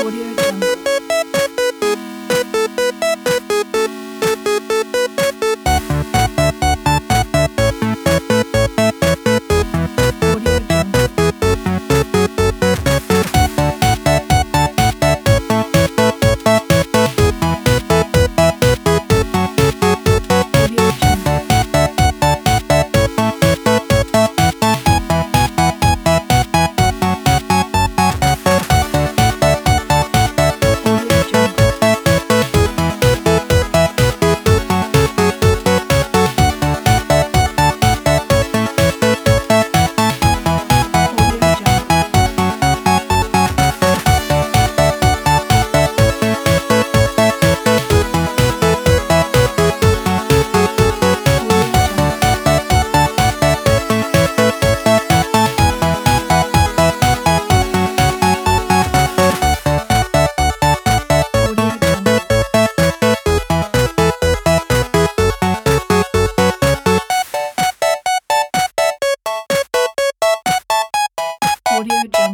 Audio Jungle. Audio Jungle. Audio Jungle. Audio Jungle. Audio Jungle. Audio Jungle. Audio Jungle. Audio Jungle.